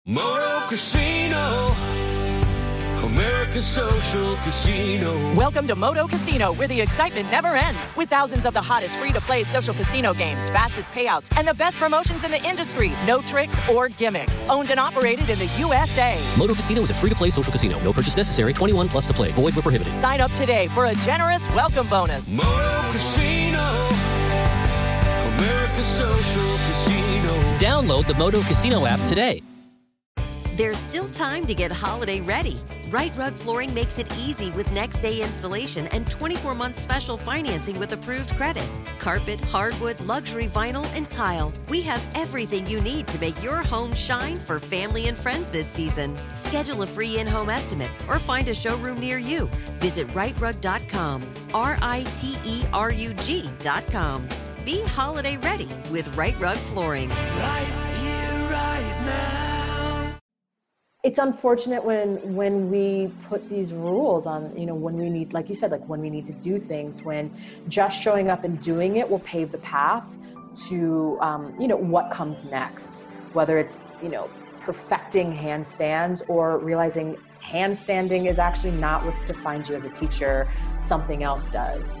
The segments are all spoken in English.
Moto Casino, America's social casino. Welcome to Moto Casino, where the excitement never ends. With thousands of the hottest free-to-play social casino games, fastest payouts, and the best promotions in the industry. No tricks or gimmicks. Owned and operated in the USA. Moto Casino is a free-to-play social casino. No purchase necessary. 21 plus to play. Void where prohibited. Sign up today for a generous welcome bonus. Moto Casino, America's social casino. Download the Moto Casino app today. There's still time to get holiday ready. Right Rug Flooring makes it easy with next-day installation and 24-month special financing with approved credit. Carpet, hardwood, luxury vinyl, and tile. We have everything you need to make your home shine for family and friends this season. Schedule a free in-home estimate or find a showroom near you. Visit rightrug.com, RITERUG.com. Be holiday ready with Right Rug Flooring. Right here, right now. It's unfortunate when we put these rules on, when we need, like you said, like when we need to do things, when just showing up and doing it will pave the path to, what comes next, whether it's, perfecting handstands or realizing handstanding is actually not what defines you as a teacher, something else does.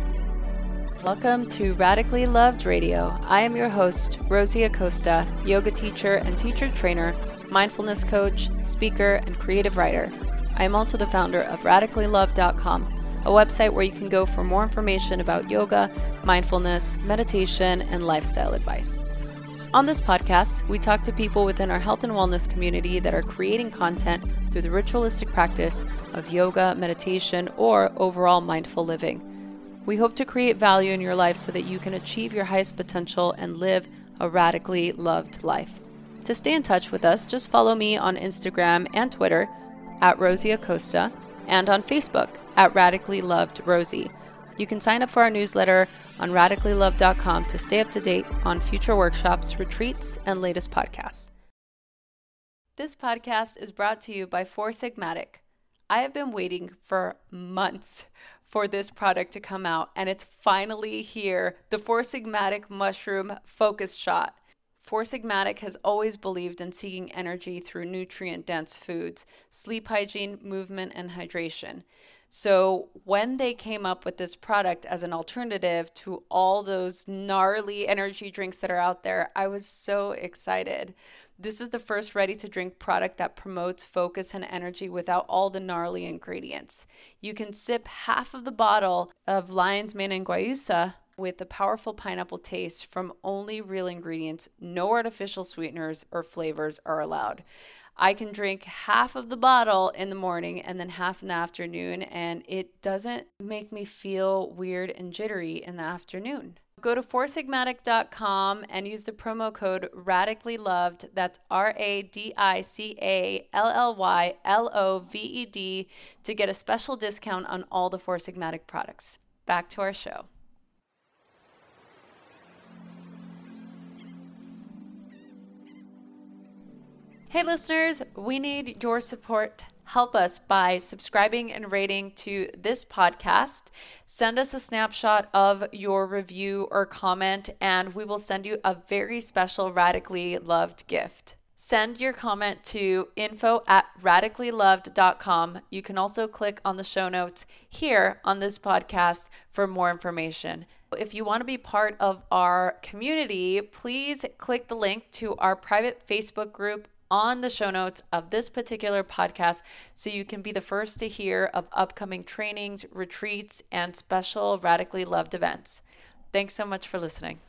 Welcome to Radically Loved Radio. I am your host, Rosie Acosta, yoga teacher and teacher trainer, mindfulness coach, speaker, and creative writer. I am also the founder of RadicallyLoved.com, a website where you can go for more information about yoga, mindfulness, meditation, and lifestyle advice. On this podcast, we talk to people within our health and wellness community that are creating content through the ritualistic practice of yoga, meditation, or overall mindful living. We hope to create value in your life so that you can achieve your highest potential and live a radically loved life. To stay in touch with us, just follow me on Instagram and Twitter at Rosie Acosta and on Facebook at Radically Loved Rosie. You can sign up for our newsletter on RadicallyLoved.com to stay up to date on future workshops, retreats, and latest podcasts. This podcast is brought to you by Four Sigmatic. I have been waiting for months for this product to come out, and it's finally here, the Four Sigmatic Mushroom Focus Shot. Four Sigmatic has always believed in seeking energy through nutrient-dense foods, sleep hygiene, movement, and hydration. So when they came up with this product as an alternative to all those gnarly energy drinks that are out there, I was so excited. This is the first ready-to-drink product that promotes focus and energy without all the gnarly ingredients. You can sip half of the bottle of lion's mane and guayusa with the powerful pineapple taste from only real ingredients. No artificial sweeteners or flavors are allowed. I can drink half of the bottle in the morning and then half in the afternoon, and it doesn't make me feel weird and jittery in the afternoon. Go to foursigmatic.com and use the promo code RadicallyLoved. That's RADICALLYLOVED to get a special discount on all the Four Sigmatic products. Back to our show. Hey listeners, we need your support. Help us by subscribing and rating to this podcast. Send us a snapshot of your review or comment, and we will send you a very special Radically Loved gift. Send your comment to info@radicallyloved.com. You can also click on the show notes here on this podcast for more information. If you want to be part of our community, please click the link to our private Facebook group on the show notes of this particular podcast so you can be the first to hear of upcoming trainings, retreats, and special Radically Loved events. Thanks so much for listening.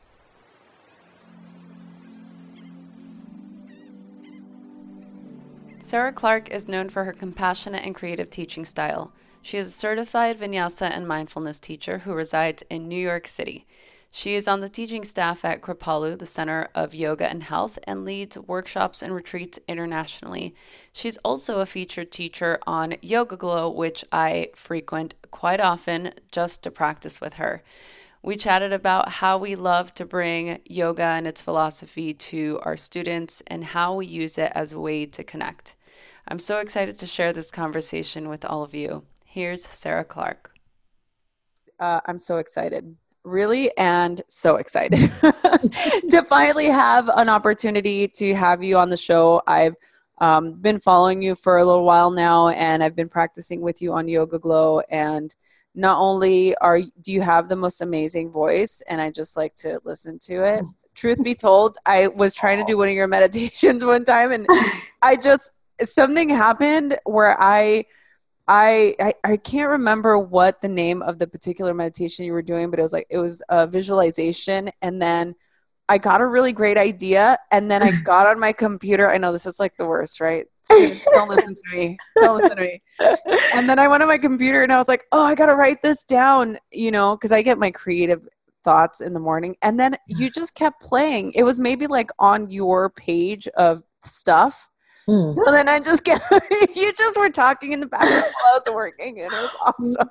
Sarah Clark is known for her compassionate and creative teaching style. She is a certified Vinyasa and mindfulness teacher who resides in New York City. She is on the teaching staff at Kripalu, the Center of Yoga and Health, and leads workshops and retreats internationally. She's also a featured teacher on Yoga Glow, which I frequent quite often just to practice with her. We chatted about how we love to bring yoga and its philosophy to our students and how we use it as a way to connect. I'm so excited to share this conversation with all of you. Here's Sarah Clark. I'm so excited. Really, and so excited to finally have an opportunity to have you on the show. I've been following you for a little while now, and I've been practicing with you on Yoga Glow. And not only do you have the most amazing voice, and I just like to listen to it. Truth be told, I was trying to do one of your meditations one time, and something happened where I can't remember what the name of the particular meditation you were doing, but it was a visualization. And then I got a really great idea, and then I got on my computer. I know this is like the worst, right? Don't listen to me. Don't listen to me. And then I went on my computer and I was like, oh, I got to write this down, because I get my creative thoughts in the morning. And then you just kept playing. It was maybe like on your page of stuff. So then you just were talking in the background while I was working, and it was awesome.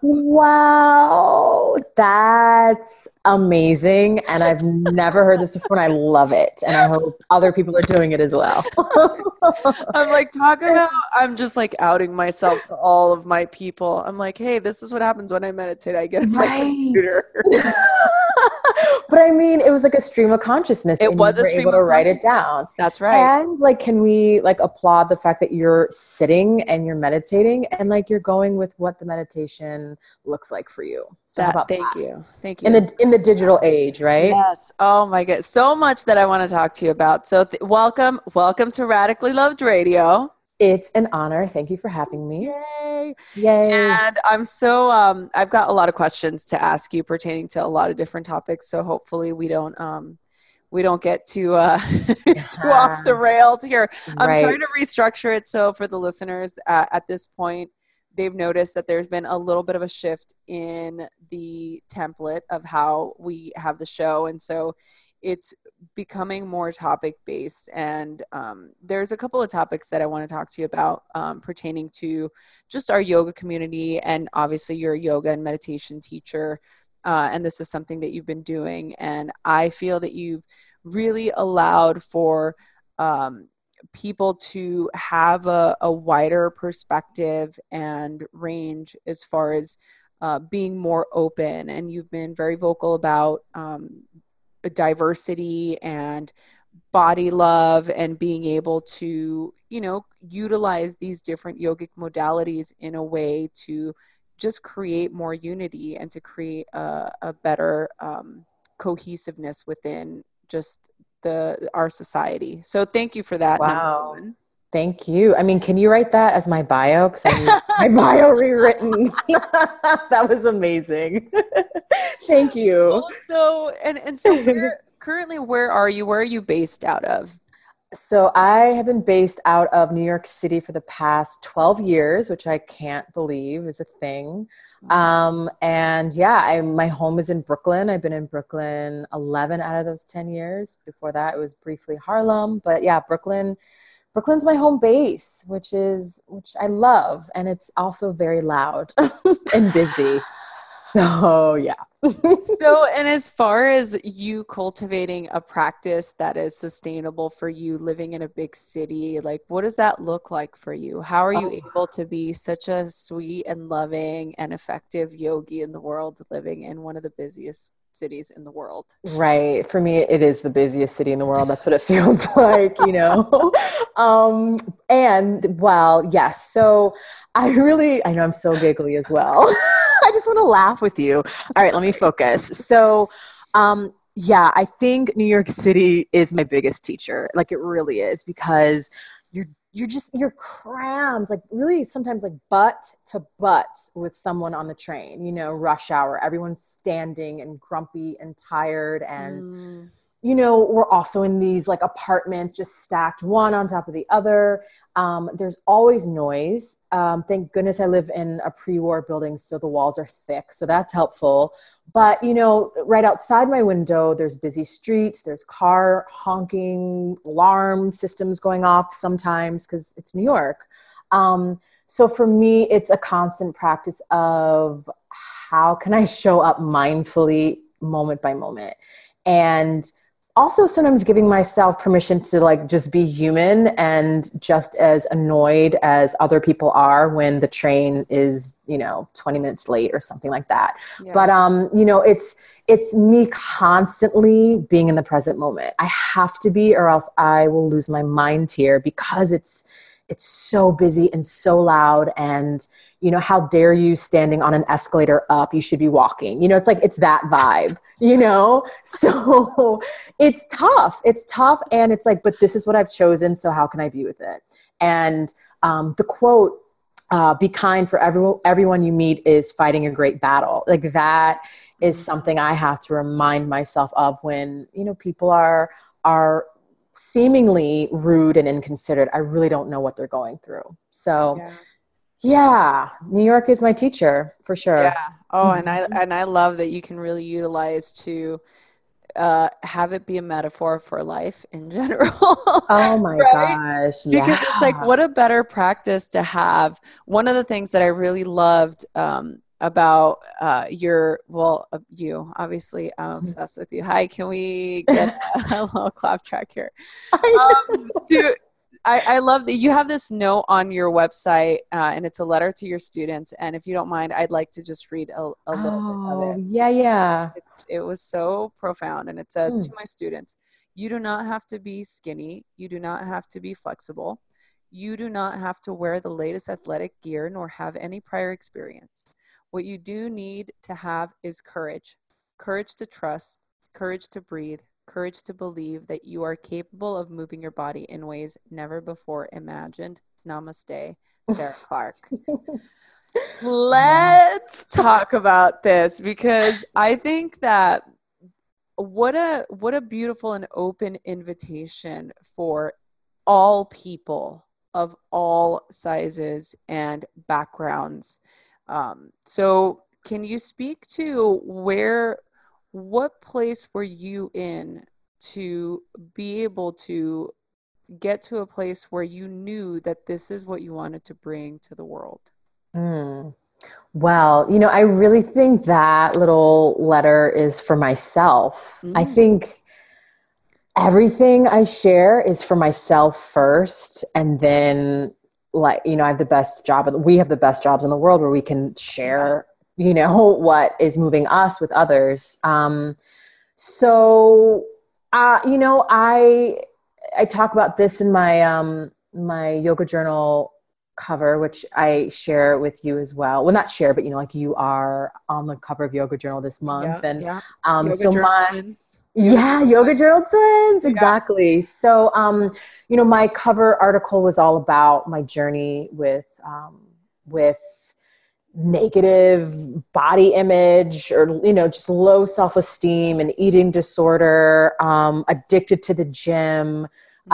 Wow, that's amazing. And I've never heard this before, and I love it. And I hope other people are doing it as well. I'm like, I'm just like outing myself to all of my people. I'm like, hey, this is what happens when I meditate. I get on my computer. But I mean, it was like a stream of consciousness. It was a stream of consciousness. Write it down. That's right. And like, can we like applaud the fact that you're sitting and you're meditating, and like you're going with what the meditation looks like for you. So how about thank that? you. In the digital age, right? Yes. Oh my God. So much that I want to talk to you about. So welcome to Radically Loved Radio. It's an honor. Thank you for having me. Yay. And I'm so, I've got a lot of questions to ask you pertaining to a lot of different topics. So hopefully we don't get too off the rails here. I'm trying to restructure it. So for the listeners at this point, they've noticed that there's been a little bit of a shift in the template of how we have the show. And so it's becoming more topic based. And there's a couple of topics that I want to talk to you about pertaining to just our yoga community. And obviously you're a yoga and meditation teacher. And this is something that you've been doing. And I feel that you've really allowed for people to have a wider perspective and range as far as being more open. And you've been very vocal about diversity and body love, and being able to, utilize these different yogic modalities in a way to just create more unity and to create a better cohesiveness within just our society. So thank you for that. Wow. Thank you. I mean, can you write that as my bio? Because I need my bio rewritten. That was amazing. Thank you. So currently, where are you? Where are you based out of? So I have been based out of New York City for the past 12 years, which I can't believe is a thing. And yeah, my home is in Brooklyn. I've been in Brooklyn 11 out of those 10 years. Before that, it was briefly Harlem. But yeah, Brooklyn's my home base, which I love. And it's also very loud and busy. So yeah. So, and as far as you cultivating a practice that is sustainable for you living in a big city, like what does that look like for you? How are you able to be such a sweet and loving and effective yogi in the world, living in one of the busiest cities in the world? Right. For me, it is the busiest city in the world. That's what it feels like, And well, yes. So I know I'm so giggly as well. I just want to laugh with you. All right, let me focus. So, yeah, I think New York City is my biggest teacher. Like it really is, because you're crammed, like really sometimes like butt to butt with someone on the train, rush hour, everyone's standing and grumpy and tired. And, we're also in these like apartments just stacked one on top of the other. There's always noise. Thank goodness I live in a pre-war building, so the walls are thick. So that's helpful. But, right outside my window, there's busy streets, there's car honking, alarm systems going off sometimes because it's New York. So for me, it's a constant practice of how can I show up mindfully moment by moment. And also sometimes giving myself permission to like just be human and just as annoyed as other people are when the train is, 20 minutes late or something like that. Yes. But, it's me constantly being in the present moment. I have to be, or else I will lose my mind here, because it's it's so busy and so loud, and how dare you standing on an escalator up, you should be walking. It's like, it's that vibe, so it's tough, and it's like, but this is what I've chosen, so how can I be with it? And the quote, be kind, for everyone you meet is fighting a great battle. Like, that is something I have to remind myself of when, people are seemingly rude and inconsiderate. I really don't know what they're going through. So yeah, New York is my teacher for sure. Yeah. Oh, and I love that you can really utilize to have it be a metaphor for life in general. Oh my right? gosh. Yeah. Because it's like, what a better practice to have. One of the things that I really loved about you, obviously, I'm obsessed with you. Hi, can we get a little clap track here? I love that you have this note on your website, and it's a letter to your students. And if you don't mind, I'd like to just read a little bit of it. Yeah. It was so profound. And it says, to my students, you do not have to be skinny. You do not have to be flexible. You do not have to wear the latest athletic gear nor have any prior experience. What you do need to have is courage. Courage to trust, courage to breathe, courage to believe that you are capable of moving your body in ways never before imagined. Namaste, Sarah Clark. Let's talk about this, because I think that what a beautiful and open invitation for all people of all sizes and backgrounds. So can you speak to what place were you in to be able to get to a place where you knew that this is what you wanted to bring to the world? Well, I really think that little letter is for myself. I think everything I share is for myself first, and then I have the best job, and we have the best jobs in the world where we can share, what is moving us with others. So, I talk about this in my, my yoga journal cover, which I share with you as well. Well, not share, but you are on the cover of Yoga Journal this month. Yoga Journal Twins. Yoga Journal Twins. Exactly. So, my cover article was all about my journey with negative body image, or, just low self-esteem and eating disorder, addicted to the gym,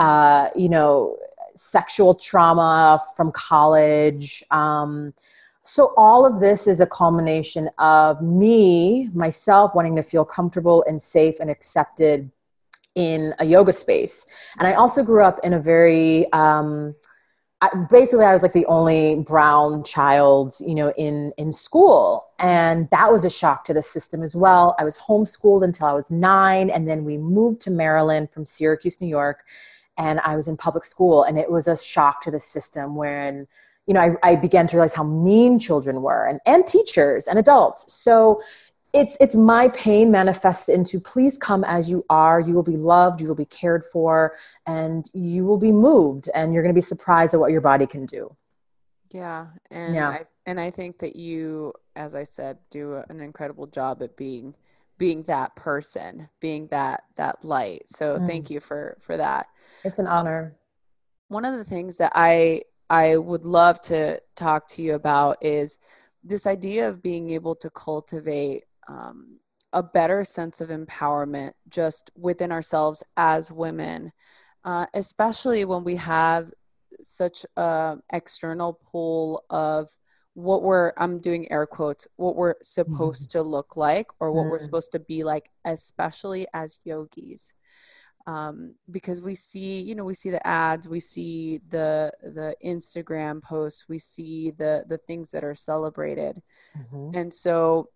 sexual trauma from college. So all of this is a culmination of myself wanting to feel comfortable and safe and accepted in a yoga space. And I also grew up in a very, basically I was like the only brown child, in school. And that was a shock to the system as well. I was homeschooled until I was 9. And then we moved to Maryland from Syracuse, New York. And I was in public school, and it was a shock to the system when, I began to realize how mean children were, and teachers and adults. So it's my pain manifested into, please come as you are. You will be loved, you will be cared for, and you will be moved, and you're going to be surprised at what your body can do. Yeah. And I think that you, as I said, do an incredible job at being that person, being that light. So thank you for that. It's an honor. One of the things that I would love to talk to you about is this idea of being able to cultivate a better sense of empowerment just within ourselves as women, especially when we have such an external pull of what I'm doing air quotes, what we're supposed to look like, or what we're supposed to be like, especially as yogis. Because we see the ads, we see the Instagram posts, we see the things that are celebrated. And so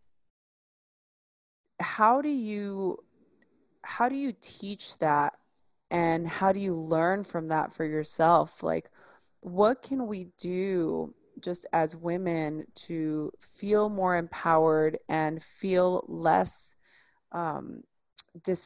how do you teach that, and how do you learn from that for yourself? Like, what can we do just as women to feel more empowered and feel less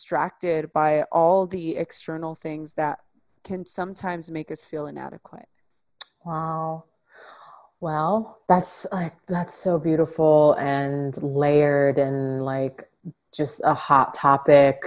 distracted by all the external things that can sometimes make us feel inadequate? Wow. Well, that's so beautiful and layered and like just a hot topic.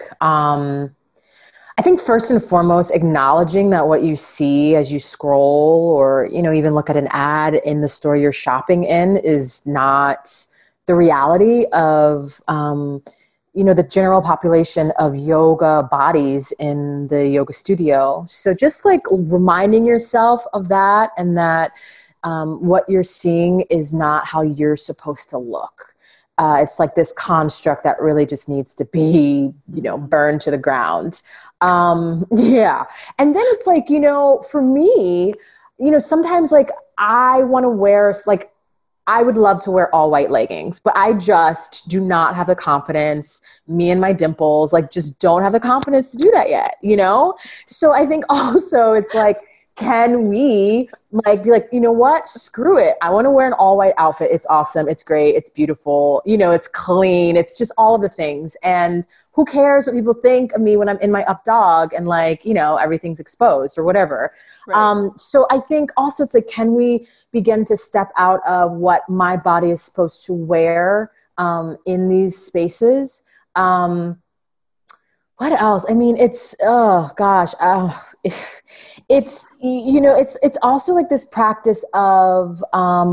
I think first and foremost, acknowledging that what you see as you scroll or, even look at an ad in the store you're shopping in is not the reality of, the general population of yoga bodies in the yoga studio. So just like reminding yourself of that, and that what you're seeing is not how you're supposed to look. It's like this construct that really just needs to be, burned to the ground. Yeah. And then it's like, for me, sometimes like I want to wear, like, I would love to wear all white leggings, but I just do not have the confidence. Me and my dimples, like, just don't have the confidence to do that yet, So I think also it's like, can we like be like, you know what? Screw it. I want to wear an all white outfit. It's awesome. It's great. It's beautiful. It's clean. It's just all of the things. And who cares what people think of me when I'm in my up dog and like, everything's exposed or whatever. Right. So I think also it's like, can we begin to step out of what my body is supposed to wear in these spaces? What else? I mean, it's, oh gosh, it's, it's also like this practice of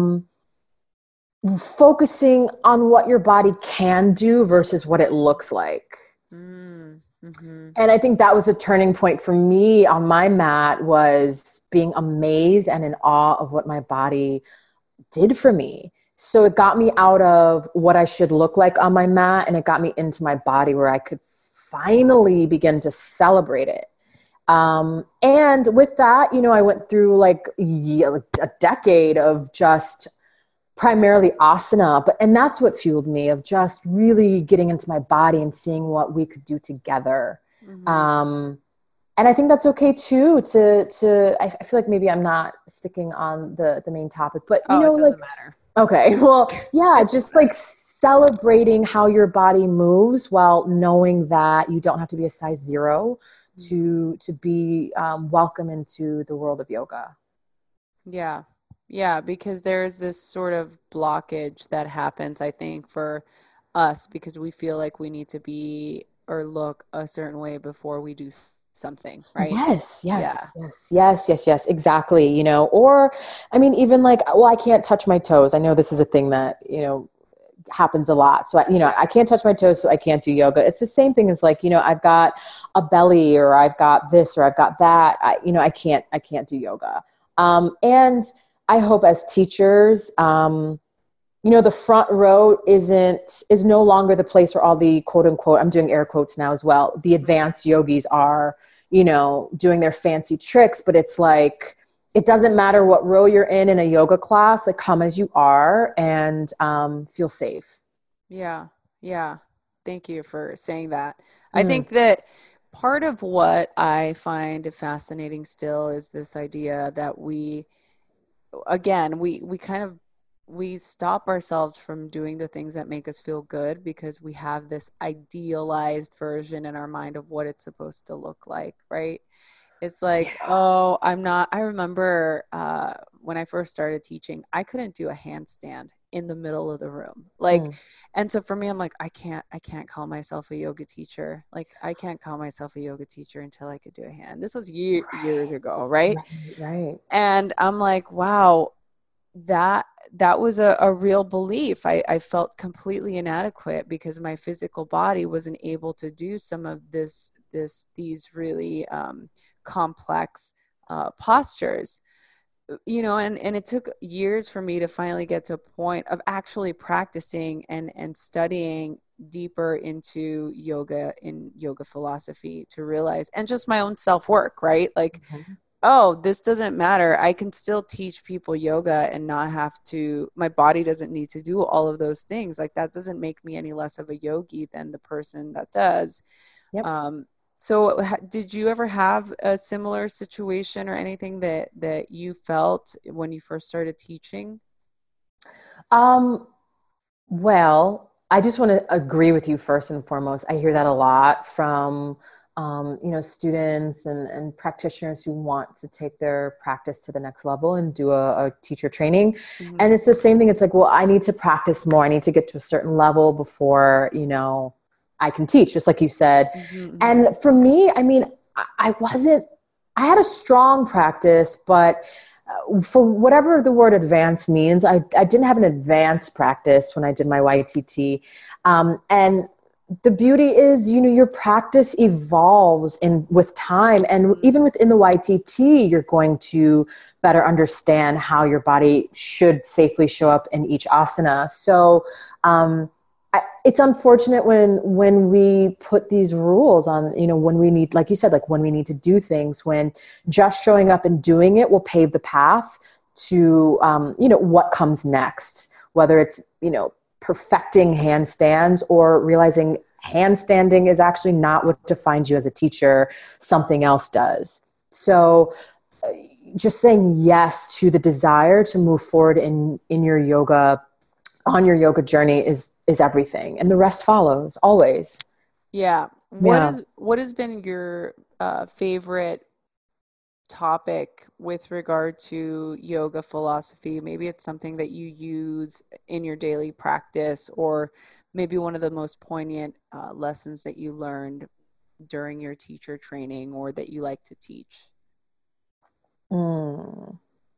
focusing on what your body can do versus what it looks like. Mm-hmm. And I think that was a turning point for me on my mat, was being amazed and in awe of what my body did for me. So it got me out of what I should look like on my mat, and it got me into my body where I could finally begin to celebrate it. And with that, I went through like a decade of just primarily asana, and that's what fueled me, of just really getting into my body and seeing what we could do together. Mm-hmm. And I think that's okay too, I feel like maybe I'm not sticking on the main topic, but it doesn't matter. Okay. Well, yeah, just like celebrating how your body moves while knowing that you don't have to be a size 0 to be welcome into the world of yoga. Yeah. Yeah. Because there's this sort of blockage that happens, I think, for us, because we feel like we need to be or look a certain way before we do something, right? Yes, exactly. Or, I mean, even like, well, I can't touch my toes. I know this is a thing that, happens a lot. So, I can't touch my toes, so I can't do yoga. It's the same thing as like, I've got a belly, or I've got this, or I've got that. I can't do yoga. And I hope as teachers, the front row is no longer the place where all the quote unquote, I'm doing air quotes now as well, the advanced yogis are, doing their fancy tricks, but it's like, it doesn't matter what row you're in a yoga class, like come as you are and feel safe. Yeah. Yeah. Thank you for saying that. I think that part of what I find fascinating still is this idea that we stop ourselves from doing the things that make us feel good because we have this idealized version in our mind of what it's supposed to look like, right? It's like, I remember when I first started teaching, I couldn't do a handstand in the middle of the room. And so for me, I'm like, I can't call myself a yoga teacher. Like, I can't call myself a yoga teacher until I could do a hand. This was years ago, right? Right. And I'm like, wow, that was a real belief. I felt completely inadequate because my physical body wasn't able to do some of these really complex postures, and it took years for me to finally get to a point of actually practicing and studying deeper into yoga and yoga philosophy to realize, and just my own self-work, right? Like, oh, this doesn't matter. I can still teach people yoga and not have to, my body doesn't need to do all of those things. Like, that doesn't make me any less of a yogi than the person that does. Yep. So did you ever have a similar situation or anything that you felt when you first started teaching? Well, I just want to agree with you first and foremost. I hear that a lot from students and practitioners who want to take their practice to the next level and do a teacher training. Mm-hmm. And it's the same thing. It's like, well, I need to practice more. I need to get to a certain level before, I can teach, just like you said. Mm-hmm. And for me, I mean, I had a strong practice, but for whatever the word advanced means, I didn't have an advanced practice when I did my YTT. And the beauty is, your practice evolves with time. And even within the YTT, you're going to better understand how your body should safely show up in each asana. So it's unfortunate when we put these rules on, when we need, like you said, like when we need to do things, when just showing up and doing it will pave the path to, what comes next, whether it's, perfecting handstands or realizing handstanding is actually not what defines you as a teacher, something else does. So just saying yes to the desire to move forward in your yoga, on your yoga journey is everything. And the rest follows always. Yeah. What has been your favorite topic with regard to yoga philosophy? Maybe it's something that you use in your daily practice, or maybe one of the most poignant lessons that you learned during your teacher training or that you like to teach. The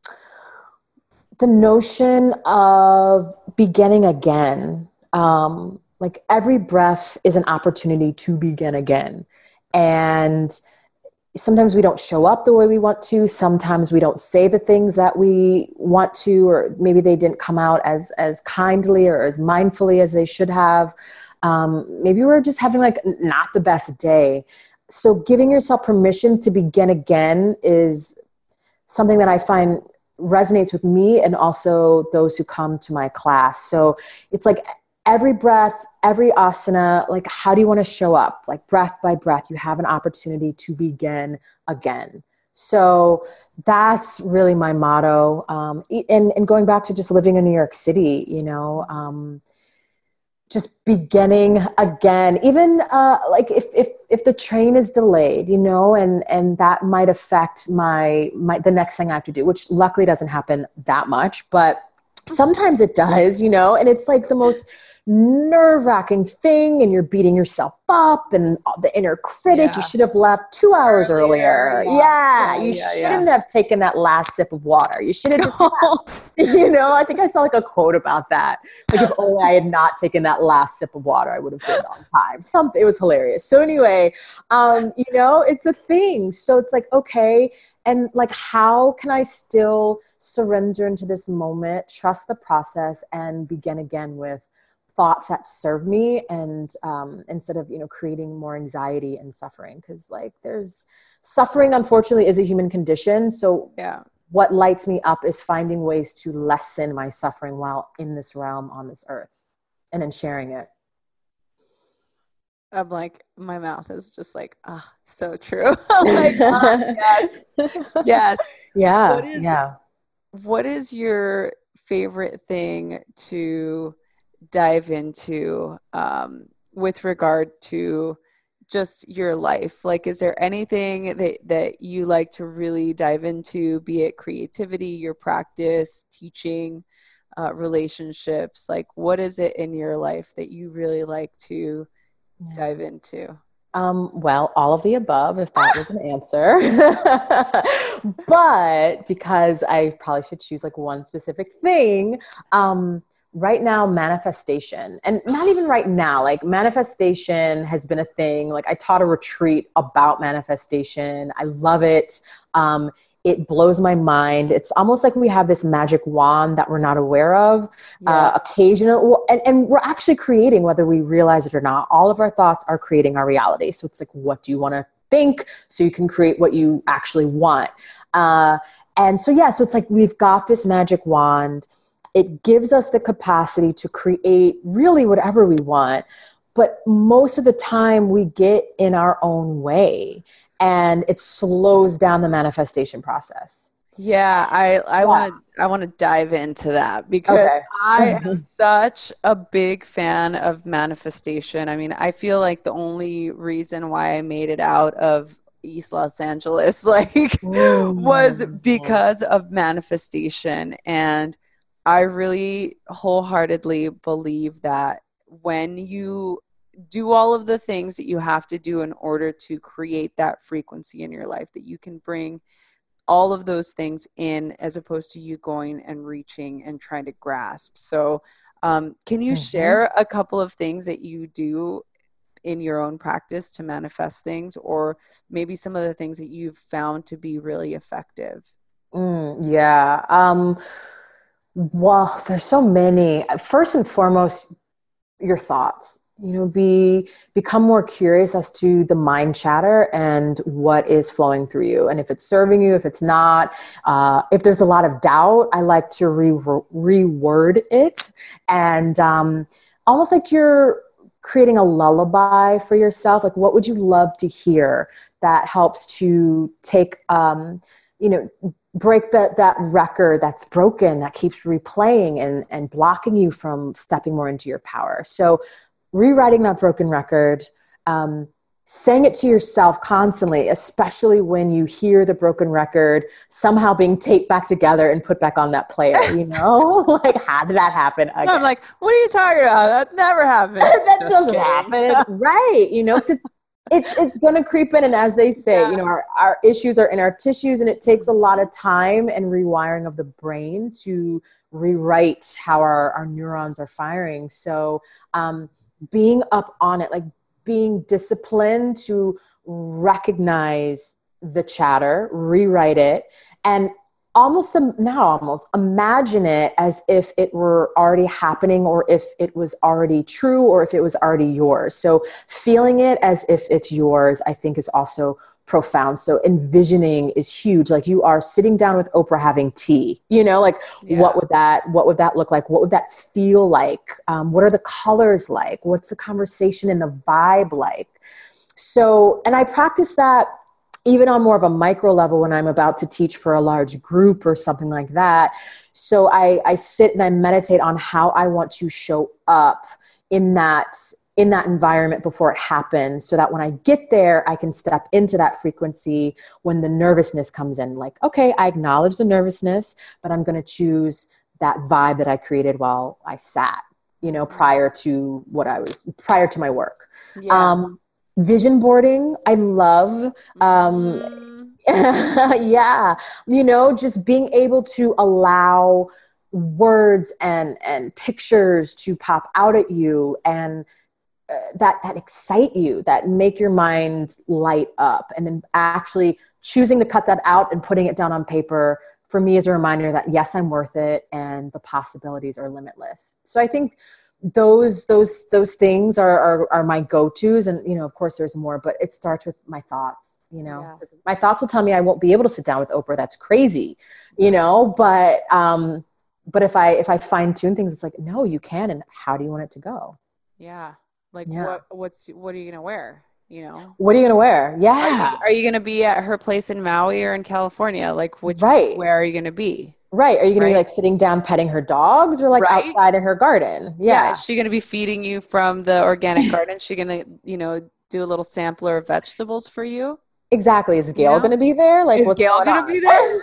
notion of beginning again. Like every breath is an opportunity to begin again. And sometimes we don't show up the way we want to. Sometimes we don't say the things that we want to, or maybe they didn't come out as kindly or as mindfully as they should have. Maybe we're just having like not the best day. So giving yourself permission to begin again is something that I find resonates with me and also those who come to my class. So it's like every breath, every asana, like how do you want to show up? Like breath by breath, you have an opportunity to begin again. So that's really my motto. And going back to just living in New York City, just beginning again, even like if the train is delayed, and that might affect the next thing I have to do, which luckily doesn't happen that much, but sometimes it does, and it's like the most nerve-wracking thing, and you're beating yourself up and the inner critic. You should have left 2 hours earlier. You shouldn't have taken that last sip of water. You should have just I think I saw like a quote about that, like if only I had not taken that last sip of water, I would have been on time. It was hilarious. So anyway, it's a thing. So it's like, okay, and like how can I still surrender into this moment, trust the process, and begin again with thoughts that serve me, and instead of creating more anxiety and suffering, because like there's suffering, unfortunately, is a human condition. So what lights me up is finding ways to lessen my suffering while in this realm on this earth, and then sharing it. I'm like, my mouth is just like, so true. Like, yes. Yeah. What is your favorite thing to dive into with regard to just your life? Like, is there anything that you like to really dive into, be it creativity, your practice, teaching, relationships? Like, what is it in your life that you really like to dive into? Well, all of the above, if that was an answer. But because I probably should choose like one specific thing, right now, manifestation, and not even right now, like manifestation has been a thing. Like I taught a retreat about manifestation. I love it. It blows my mind. It's almost like we have this magic wand that we're not aware of. Occasionally, and we're actually creating, whether we realize it or not. All of our thoughts are creating our reality. So it's like, what do you want to think so you can create what you actually want? And so it's like we've got this magic wand. It gives us the capacity to create really whatever we want. But most of the time we get in our own way, and it slows down the manifestation process. Yeah, I want to dive into that because Okay. I am such a big fan of manifestation. I mean, I feel like the only reason why I made it out of East Los Angeles was Mm. because of manifestation. And I really wholeheartedly believe that when you do all of the things that you have to do in order to create that frequency in your life, that you can bring all of those things in as opposed to you going and reaching and trying to grasp. So, can you Mhm. share a couple of things that you do in your own practice to manifest things, or maybe some of the things that you've found to be really effective? Yeah. Well, there's so many. First and foremost, your thoughts. Become more curious as to the mind chatter and what is flowing through you, and if it's serving you, if it's not. If there's a lot of doubt, I like to reword it, and almost like you're creating a lullaby for yourself. Like, what would you love to hear that helps to take, you know, break that record that's broken, that keeps replaying and blocking you from stepping more into your power. So rewriting that broken record, um, saying it to yourself constantly, especially when you hear the broken record somehow being taped back together and put back on that player, like, how did that happen No, I'm again? like, what are you talking about? That never happened. That Just doesn't kidding. happen. Right. Because it's going to creep in. And as they say, Yeah. our issues are in our tissues, and it takes a lot of time and rewiring of the brain to rewrite how our neurons are firing. So, being up on it, like being disciplined to recognize the chatter, rewrite it, and almost imagine it as if it were already happening, or if it was already true, or if it was already yours. So feeling it as if it's yours, I think, is also profound. So envisioning is huge. Like, you are sitting down with Oprah having tea, like, Yeah. what would that look like? What would that feel like? What are the colors like? What's the conversation and the vibe like? So, and I practice that even on more of a micro level when I'm about to teach for a large group or something like that. So I sit and I meditate on how I want to show up in that environment before it happens, so that when I get there, I can step into that frequency when the nervousness comes in. Like, okay, I acknowledge the nervousness, but I'm going to choose that vibe that I created while I sat, prior to my work. Yeah. Um, Vision boarding, I love. Mhm. Yeah, just being able to allow words and pictures to pop out at you, and that excite you, that make your mind light up, and then actually choosing to cut that out and putting it down on paper, for me, is a reminder that yes, I'm worth it, and the possibilities are limitless. So I think those things are my go-tos, and of course there's more, but it starts with my thoughts. Yeah. 'Cause my thoughts will tell me I won't be able to sit down with Oprah. That's crazy, but if I fine tune things, it's like, no, you can. And how do you want it to go? Yeah. Like Yeah. what are you gonna wear? You know? What are you going to wear? Are you Yeah. are you gonna be at her place in Maui or in California? Like Right. where are you gonna be? Right. Are you going to be Right? like sitting down petting her dogs, or like Right? outside in her garden? Yeah. Yeah, Is she gonna be feeding you from the organic garden? Is she gonna, do a little sampler of vegetables for you? exactly. Is You Gail know? going to be there? Like, Is what's Gail going gonna be there? on?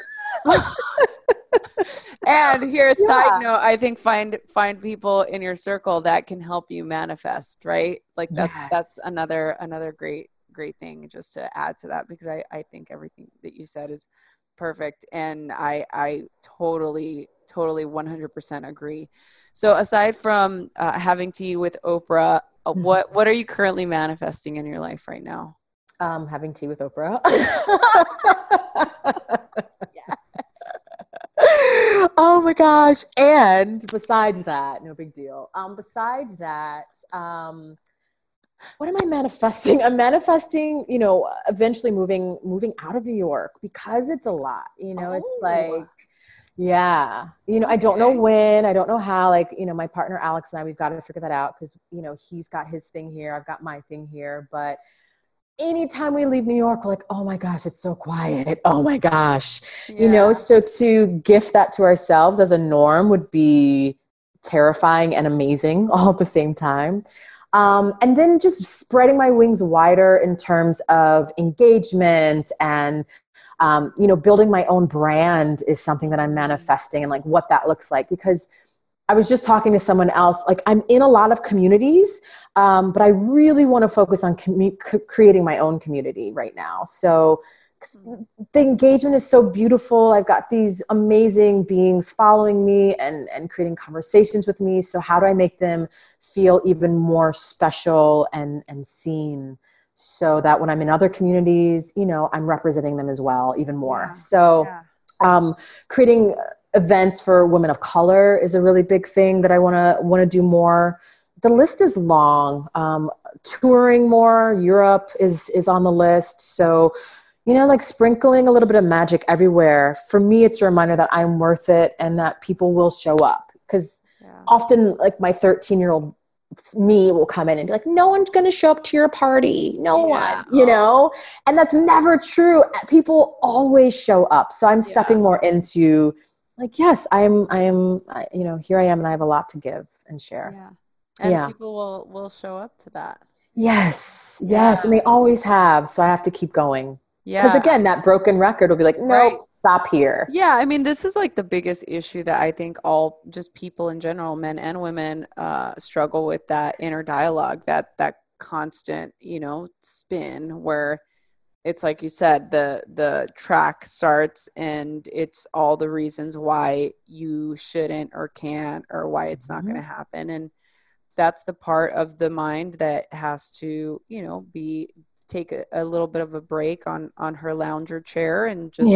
And here's a side Yeah. note, I think find people in your circle that can help you manifest, right? Like that's Yes. another great thing just to add to that, because I think everything that you said is perfect, and I totally 100% agree. So aside from having tea with Oprah, what are you currently manifesting in your life right now? Having tea with Oprah. Oh my gosh. And besides that, no big deal. Besides that, what am I manifesting? I'm manifesting, eventually moving out of New York, because it's a lot. It's Oh, like, yeah, I don't know okay. when, I don't know how. Like, my partner Alex and I, we've got to figure that out, because he's got his thing here, I've got my thing here, but anytime we leave New York, we're like, oh my gosh, it's so quiet. Oh my gosh. So to gift that to ourselves as a norm would be terrifying and amazing all at the same time. And then just spreading my wings wider in terms of engagement and, building my own brand is something that I'm manifesting, and like what that looks like, because I was just talking to someone else, like I'm in a lot of communities, but I really want to focus on creating my own community right now. So the engagement is so beautiful. I've got these amazing beings following me and creating conversations with me. So how do I make them feel even more special and seen, so that when I'm in other communities, I'm representing them as well, even more. Creating events for women of color is a really big thing that I want to do more. The list is long. Touring more, Europe is on the list. So, like sprinkling a little bit of magic everywhere. For me, it's a reminder that I'm worth it and that people will show up. Because often, like my 13-year-old me will come in and be like, no one's going to show up to your party. No one, and that's never true. People always show up. So I'm stepping more into like, yes, I am, here I am and I have a lot to give and share. Yeah. And people will show up to that. Yes. And they always have. So I have to keep going. Yeah. Because again, that broken record will be like, no, stop here. Yeah. I mean, this is like the biggest issue that I think all just people in general, men and women, struggle with, that inner dialogue, that constant, spin where it's like you said, the track starts and it's all the reasons why you shouldn't or can't or why it's not going to happen. And that's the part of the mind that has to, take a little bit of a break on her lounger chair and just,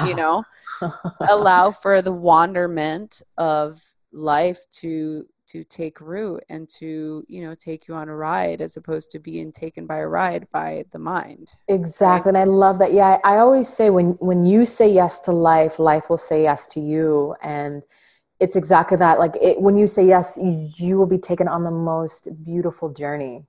allow for the wonderment of life to take root and to, take you on a ride, as opposed to being taken by a ride by the mind. Exactly. Right? And I love that. Yeah. I always say when you say yes to life, life will say yes to you. And it's exactly that. Like when you say yes, you will be taken on the most beautiful journey.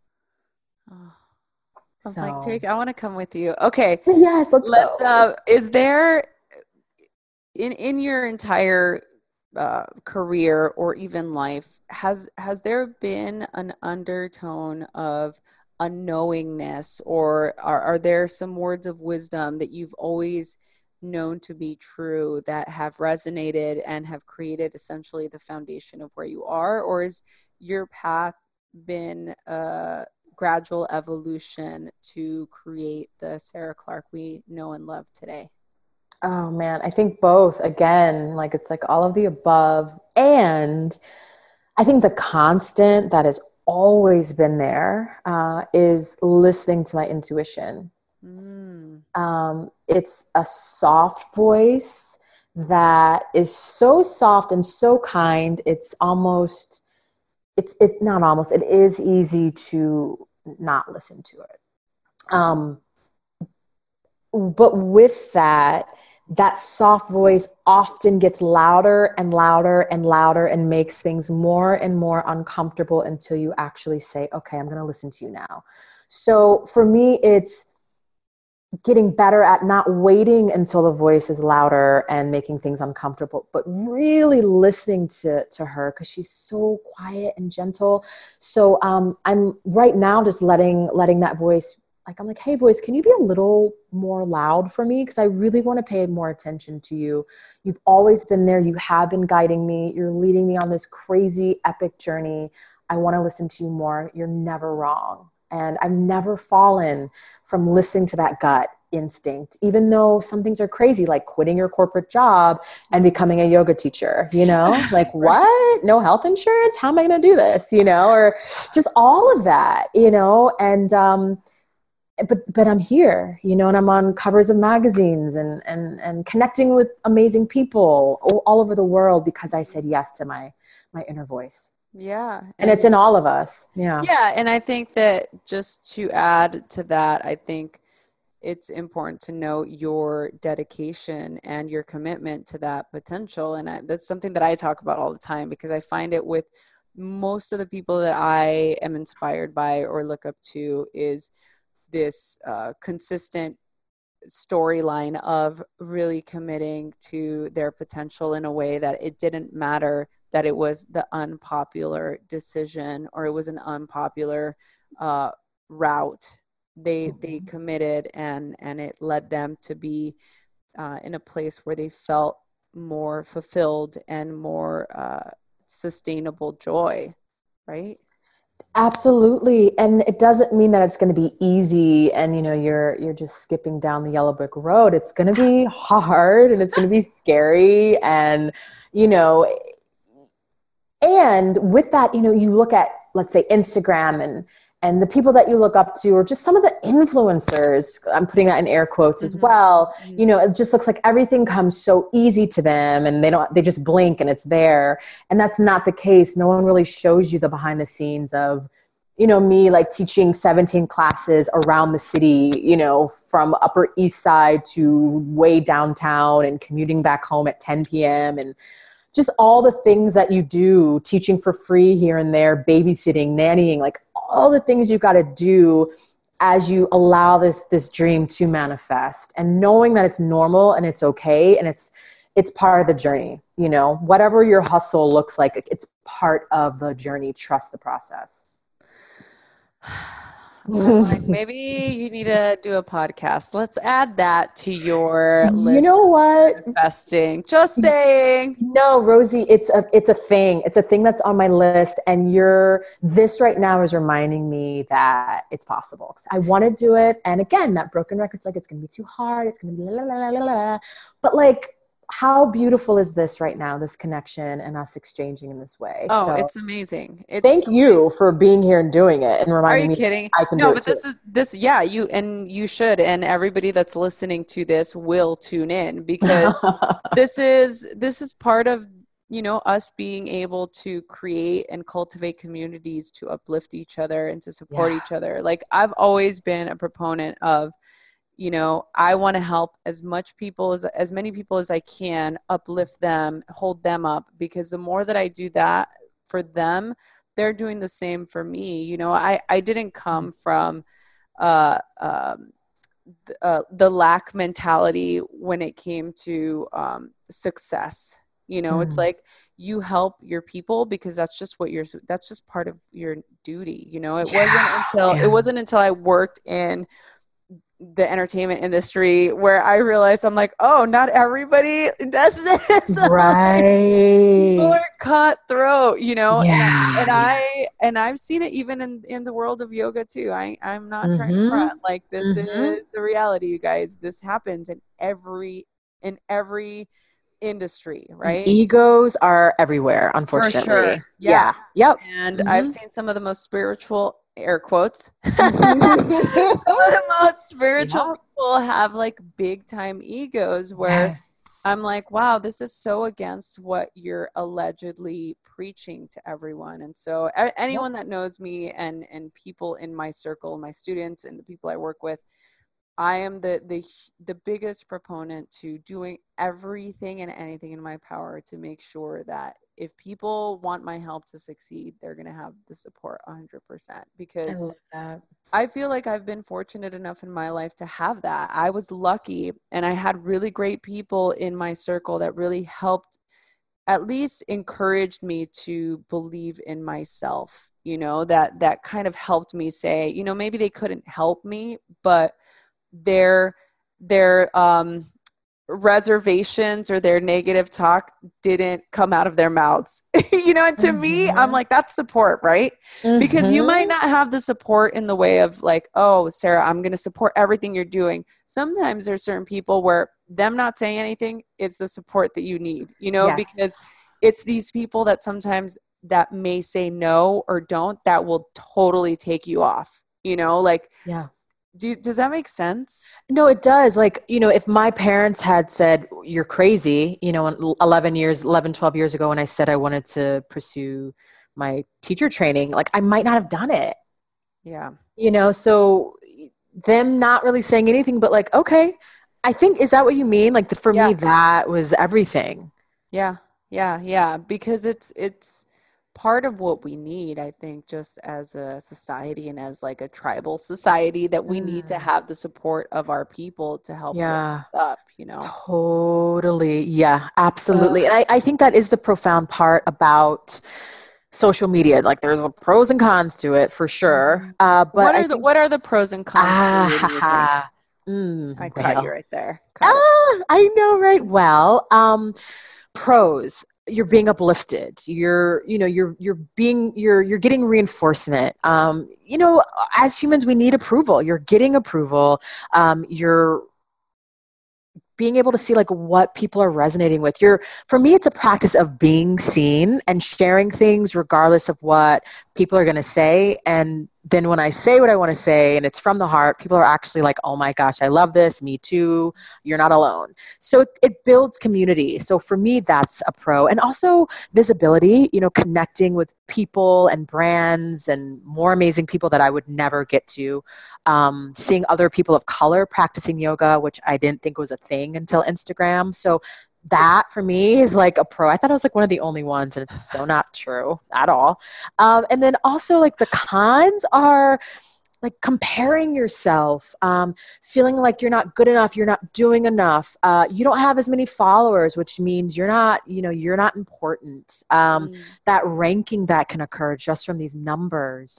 I want to come with you. Okay. Yes. Let's go. Is there in your entire career or even life, has there been an undertone of unknowingness, or are there some words of wisdom that you've always known to be true that have resonated and have created essentially the foundation of where you are? Or is your path been a gradual evolution to create the Sarah Clark we know and love today? Oh man, I think both. Again, like it's like all of the above. And I think the constant that has always been there is listening to my intuition. It's a soft voice that is so soft and so kind. It's almost, it not almost, it is easy to not listen to it. But with that soft voice often gets louder and louder and louder and makes things more and more uncomfortable until you actually say, okay, I'm going to listen to you now. So for me, it's getting better at not waiting until the voice is louder and making things uncomfortable, but really listening to her, because she's so quiet and gentle. So I'm right now just letting that voice, like, I'm like, hey, voice, can you be a little more loud for me? Because I really want to pay more attention to you. You've always been there. You have been guiding me. You're leading me on this crazy, epic journey. I want to listen to you more. You're never wrong. And I've never fallen from listening to that gut instinct, even though some things are crazy, like quitting your corporate job and becoming a yoga teacher, like what? No health insurance? How am I going to do this? Or just all of that, and, but I'm here, and I'm on covers of magazines and connecting with amazing people all over the world because I said yes to my inner voice. Yeah. And it's in all of us. Yeah. Yeah. And I think that just to add to that, I think it's important to note your dedication and your commitment to that potential. And that's something that I talk about all the time, because I find it with most of the people that I am inspired by or look up to is this consistent storyline of really committing to their potential in a way that it didn't matter that it was the unpopular decision or it was an unpopular route. They committed, and it led them to be in a place where they felt more fulfilled and more sustainable joy, right? Absolutely. And it doesn't mean that it's going to be easy and, you're just skipping down the yellow brick road. It's going to be hard and it's going to be scary. And, and with that, you look at, let's say, Instagram and the people that you look up to, or just some of the influencers, I'm putting that in air quotes as well. It just looks like everything comes so easy to them and they just blink and it's there. And that's not the case. No one really shows you the behind the scenes of, me like teaching 17 classes around the city, from Upper East Side to way downtown and commuting back home at 10 p.m. and just all the things that you do, teaching for free here and there, babysitting, nannying, like all the things you got to do as you allow this dream to manifest, and knowing that it's normal and it's okay. And it's part of the journey, whatever your hustle looks like, it's part of the journey. Trust the process. Like, maybe you need to do a podcast. Let's add that to your list. You know what? Investing. Just saying. No, Rosie, it's a thing. It's a thing that's on my list. And this right now is reminding me that it's possible. I want to do it. And again, that broken record's like, it's going to be too hard. It's going to be la, la, la, la, la. But like, how beautiful is this right now, this connection and us exchanging in this way? Oh, so, it's amazing. Thank you for being here and doing it and reminding me. Are you kidding? I can do it too. This, yeah, you should. And everybody that's listening to this will tune in, because this is part of, us being able to create and cultivate communities to uplift each other and to support each other. Like, I've always been a proponent of, I want to help as many people as I can, uplift them, hold them up, because the more that I do that for them, they're doing the same for me. I didn't come from the lack mentality when it came to success. It's like, you help your people because that's just part of your duty. It wasn't until I worked in the entertainment industry where I realized, I'm like, oh, not everybody does this. Right. People are cutthroat, and I've seen it even in the world of yoga too. I'm not trying to front. Like, this is the reality, you guys. This happens in every industry, right? Egos are everywhere, unfortunately. For sure. Yeah. Yep. And I've seen some of the most spiritual, air quotes, some of the most spiritual people have like big time egos where I'm like, wow, this is so against what you're allegedly preaching to everyone. And so anyone that knows me and people in my circle, my students and the people I work with, I am the biggest proponent to doing everything and anything in my power to make sure that if people want my help to succeed, they're going to have the support 100%, because I feel like I've been fortunate enough in my life to have that. I was lucky, and I had really great people in my circle that really helped, at least encouraged me to believe in myself, that kind of helped me say, maybe they couldn't help me, but their reservations or their negative talk didn't come out of their mouths, and to me, I'm like, that's support, right? Because you might not have the support in the way of like, oh, Sarah, I'm going to support everything you're doing. Sometimes there's certain people where them not saying anything is the support that you need, because it's these people that sometimes that may say no or don't, that will totally take you off, Does that make sense? No, it does. Like, if my parents had said, you're crazy, 12 years ago when I said I wanted to pursue my teacher training, like I might not have done it. Yeah. So them not really saying anything, but like, okay, I think, is that what you mean? Like me, that was everything. Yeah. Because it's part of what we need, I think, just as a society and as like a tribal society, that we need to have the support of our people to help lift us up, you know? Totally. Yeah, absolutely. And I think that is the profound part about social media. Like there's pros and cons to it for sure. But what are the pros and cons for you, do you think? I caught you right there. I know, right? Well, pros. You're being uplifted. You're getting reinforcement. You know, as humans, we need approval. You're getting approval. You're being able to see like what people are resonating with. For me, it's a practice of being seen and sharing things regardless of what people are going to say. And then when I say what I want to say and it's from the heart, people are actually like, oh my gosh, I love this. Me too. You're not alone. So it builds community. So for me, that's a pro. And also visibility, you know, connecting with people and brands and more amazing people that I would never get to. Seeing other people of color practicing yoga, which I didn't think was a thing until Instagram. So that for me is like a pro. I thought I was like one of the only ones, and it's so not true at all. And then also like the cons are like comparing yourself, feeling like you're not good enough, you're not doing enough. You don't have as many followers, which means you're not important. That ranking that can occur just from these numbers.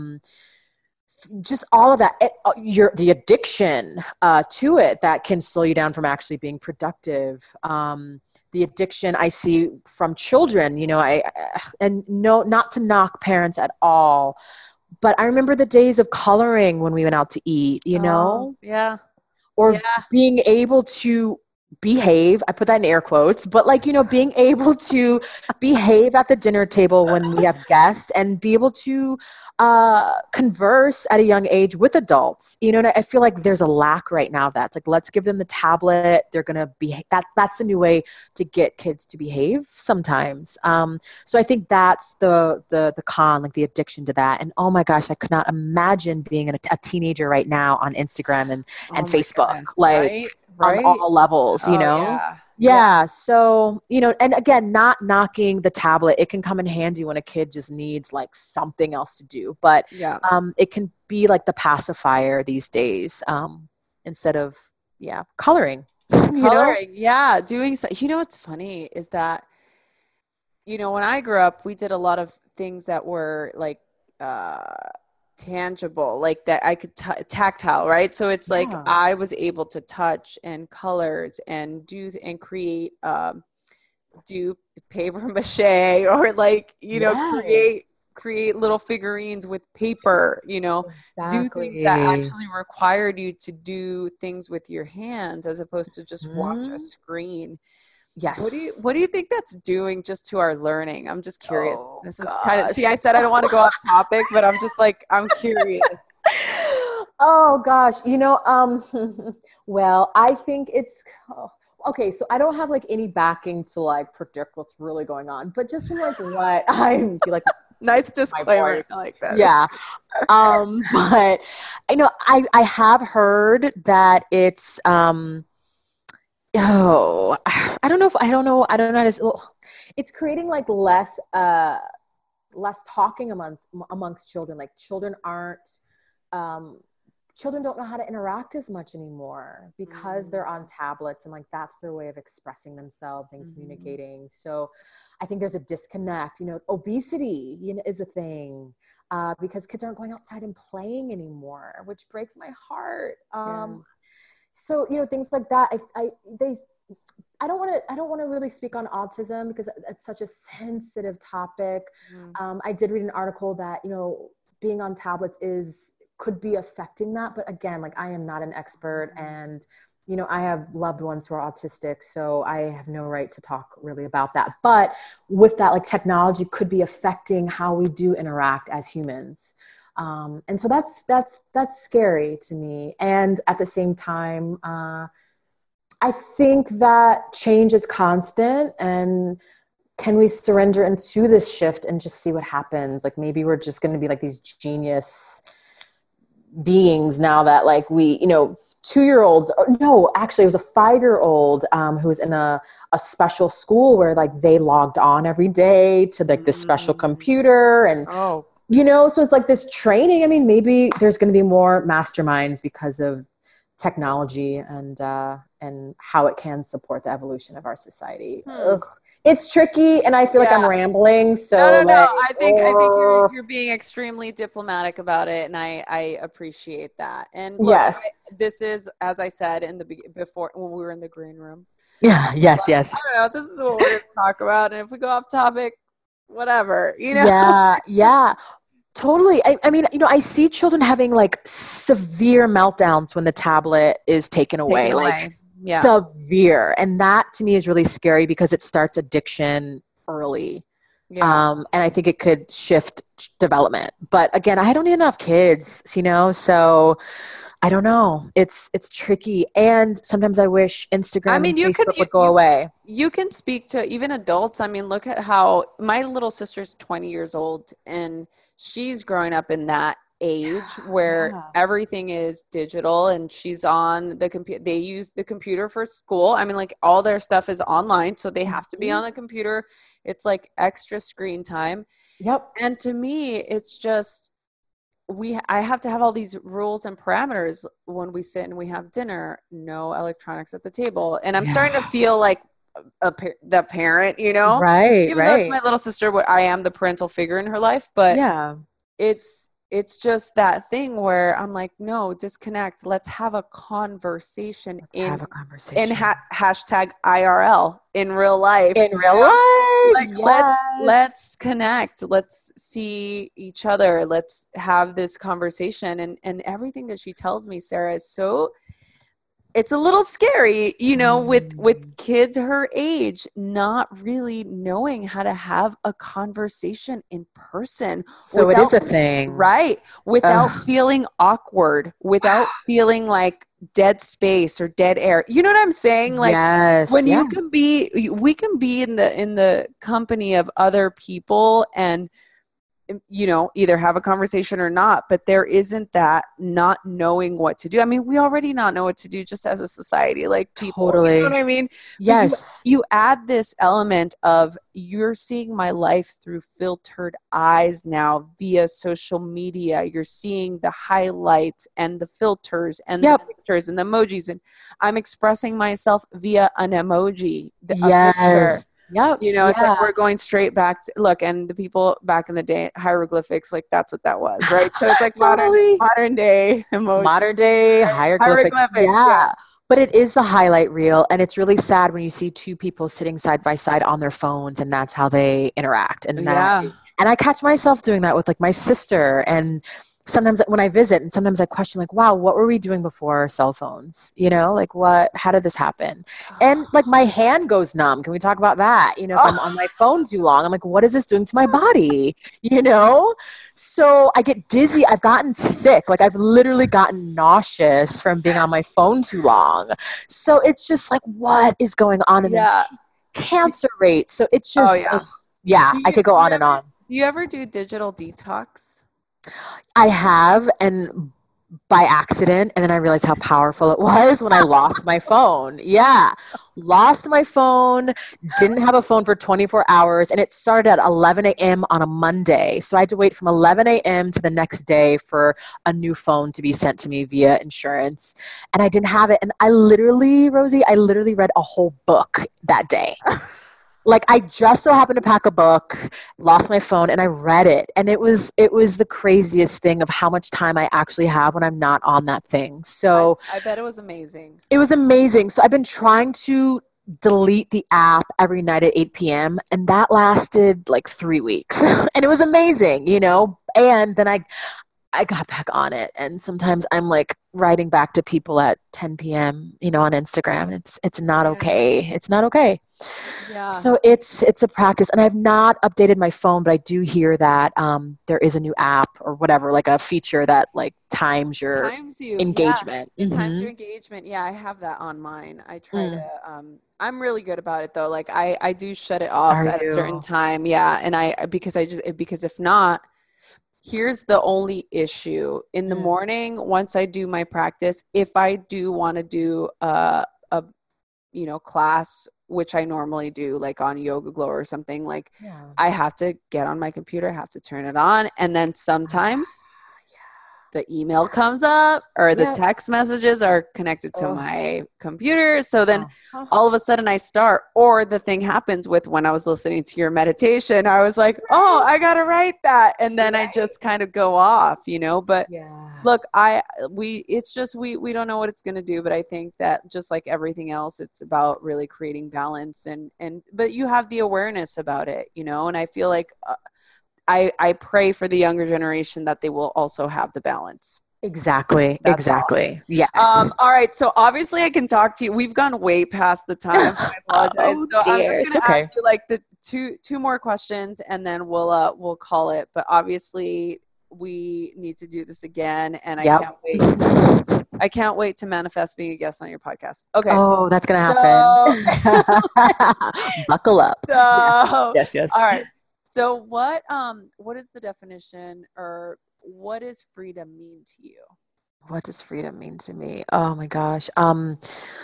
Just all of that, the addiction to it that can slow you down from actually being productive. The addiction I see from children, you know, not to knock parents at all, but I remember the days of coloring when we went out to eat, you know? Or being able to behave, I put that in air quotes, but like, you know, being able to behave at the dinner table when we have guests and be able to converse at a young age with adults, you know, and I feel like there's a lack right now. That's like, let's give them the tablet. They're going to be, that's a new way to get kids to behave sometimes. So I think that's the con, like the addiction to that. And oh my gosh, I could not imagine being a teenager right now on Instagram and Facebook, goodness, like right? On all levels, you know? Yeah. So, you know, and again, not knocking the tablet. It can come in handy when a kid just needs like something else to do, but it can be like the pacifier these days, instead of, coloring. Doing so. You know, what's funny is that, you know, when I grew up, we did a lot of things that were like, tangible, like that I could tactile, right? So it's like I was able to touch and colors and do and create, do paper mache or like, you know, create little figurines with paper, you know, do things that actually required you to do things with your hands as opposed to just watch a screen. Yes. What do you think that's doing just to our learning? I'm just curious. This is kind of, I said I don't want to go off topic, but I'm just like, I'm curious. Oh gosh. You know, well, I think it's, okay. So I don't have like any backing to like predict what's really going on, but just from like what I feel like, nice disclaimer. I like that. Yeah. But I know I have heard that it's, I don't know. It's creating like less talking amongst children. Like children don't know how to interact as much anymore because they're on tablets and like that's their way of expressing themselves and communicating. So I think there's a disconnect. You know, obesity, you know, is a thing because kids aren't going outside and playing anymore, which breaks my heart. So, you know, things like that, I don't want to really speak on autism because it's such a sensitive topic. I did read an article that, you know, being on tablets could be affecting that. But again, like I am not an expert and, you know, I have loved ones who are autistic, so I have no right to talk really about that. But with that, like technology could be affecting how we do interact as humans. And so that's scary to me. And at the same time, I think that change is constant, and can we surrender into this shift and just see what happens? Like maybe we're just going to be like these genius beings now that like we, 2-year-olds, no, actually it was a 5-year-old who was in a special school where like they logged on every day to like this special computer and, so it's like this training. I mean, maybe there's going to be more masterminds because of technology and how it can support the evolution of our society. Ugh. It's tricky, and I feel like I'm rambling. So no. I think you're being extremely diplomatic about it, and I appreciate that. And look, yes, this is, as I said before when we were in the green room. Yeah. Yes. I don't know. This is what we're going to talk about, and if we go off topic, whatever. Yeah. Totally. I mean, I see children having like severe meltdowns when the tablet is taken away. Like severe. And that to me is really scary because it starts addiction early. Yeah. And I think it could shift development. But again, I don't need enough kids, so I don't know. It's tricky. And sometimes I wish Instagram and Facebook would go away. You can speak to even adults. I mean, look at how my little sister's 20 years old and she's growing up in that age where everything is digital and she's on the computer. They use the computer for school. I mean, like all their stuff is online, so they have to be on the computer. It's like extra screen time. Yep. And to me, it's just, I have to have all these rules and parameters when we sit and we have dinner, no electronics at the table. And I'm starting to feel like the parent, right. Even though it's my little sister, I am the parental figure in her life, but it's just that thing where I'm like, no, disconnect. Let's have a conversation in hashtag IRL in real life. Like, let's connect. Let's see each other. Let's have this conversation. And everything that she tells me, Sarah, is it's a little scary, with kids her age, not really knowing how to have a conversation in person. So it is a thing. Right. Without feeling awkward, without feeling like dead space or dead air. You know what I'm saying? Like we can be in the company of other people and either have a conversation or not, but there isn't that not knowing what to do. I mean, we already not know what to do just as a society, like people, totally. You know what I mean? Yes. You add this element of you're seeing my life through filtered eyes now via social media. You're seeing the highlights and the filters and the pictures and the emojis. And I'm expressing myself via an emoji. Yes. Yeah. It's like we're going straight back to look, and the people back in the day, hieroglyphics, like that's what that was, right? So it's like modern day emoji. Modern day hieroglyphics. Yeah. But it is the highlight reel, and it's really sad when you see two people sitting side by side on their phones, and that's how they interact. And I catch myself doing that with like my sister, and sometimes when I visit, and sometimes I question like, wow, what were we doing before cell phones? Like how did this happen? And like my hand goes numb. Can we talk about that? If I'm on my phone too long, I'm like, what is this doing to my body? So I get dizzy. I've gotten sick. Like I've literally gotten nauseous from being on my phone too long. So it's just like, what is going on in the cancer rate? So it's just, I could go on and on. Do you ever do digital detox? I have, and by accident, and then I realized how powerful it was when I lost my phone. Yeah. Lost my phone, didn't have a phone for 24 hours, and it started at 11 a.m. on a Monday. So I had to wait from 11 a.m. to the next day for a new phone to be sent to me via insurance. And I didn't have it. And Rosie, I literally read a whole book that day. Like I just so happened to pack a book, lost my phone, and I read it. And it was the craziest thing of how much time I actually have when I'm not on that thing. So I bet it was amazing. It was amazing. So I've been trying to delete the app every night at 8 p.m. and that lasted like 3 weeks. And it was amazing, And then I got back on it, and sometimes I'm like writing back to people at 10 p.m. on Instagram. It's not okay. It's not okay. Yeah. So it's a practice, and I've not updated my phone, but I do hear that there is a new app or whatever, like a feature that like times your engagement. Yeah. It times your engagement. Yeah, I have that on mine. I try to. I'm really good about it though. Like I do shut it off at a certain time. Yeah, and because if not. Here's the only issue. In the morning, once I do my practice, if I do want to do a class, which I normally do like on Yoga Glow or something, like I have to get on my computer, I have to turn it on. And then sometimes the email comes up or the text messages are connected to my computer. So then all of a sudden I start, or the thing happens with when I was listening to your meditation, I was like, oh, I got to write that. And then I just kind of go off, but look, we don't know what it's going to do, but I think that just like everything else, it's about really creating balance but you have the awareness about it, and I feel like, I pray for the younger generation that they will also have the balance. Exactly. Exactly. Yes. All right. So obviously I can talk to you. We've gone way past the time. I apologize. So I'm just going to ask you like the two more questions and then we'll call it. But obviously we need to do this again. And I can't wait to manifest being a guest on your podcast. Okay. Oh, that's going to happen. Buckle up. Yes. All right. So what is the definition, or what does freedom mean to you? What does freedom mean to me? Oh my gosh. I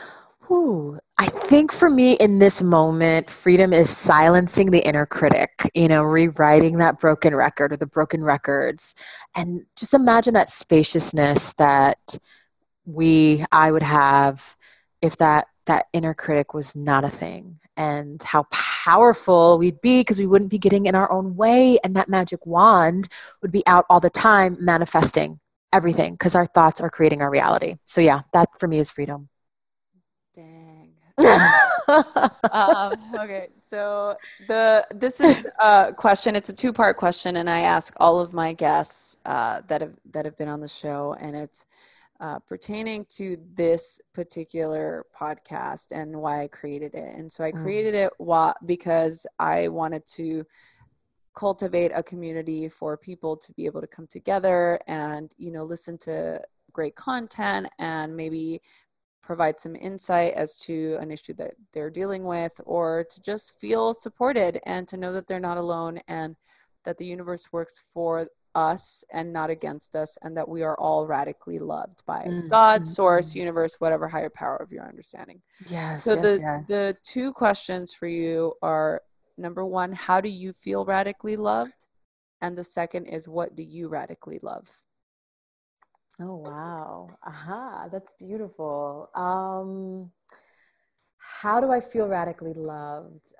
think for me in this moment, freedom is silencing the inner critic, rewriting that broken record or the broken records. And just imagine that spaciousness that I would have if that inner critic was not a thing. And how powerful we'd be because we wouldn't be getting in our own way. And that magic wand would be out all the time manifesting everything because our thoughts are creating our reality. So yeah, that for me is freedom. Dang. Okay. So this is a question. It's a 2-part question. And I ask all of my guests that have been on the show, and it's pertaining to this particular podcast and why I created it. And so I created it because I wanted to cultivate a community for people to be able to come together and, listen to great content and maybe provide some insight as to an issue that they're dealing with, or to just feel supported and to know that they're not alone and that the universe works for us and not against us, and that we are all radically loved by God, source, universe, whatever higher power of your understanding. Yes. So the 2 questions for you are, number 1, how do you feel radically loved? And the second is, what do you radically love? Oh, wow. That's beautiful. How do I feel radically loved?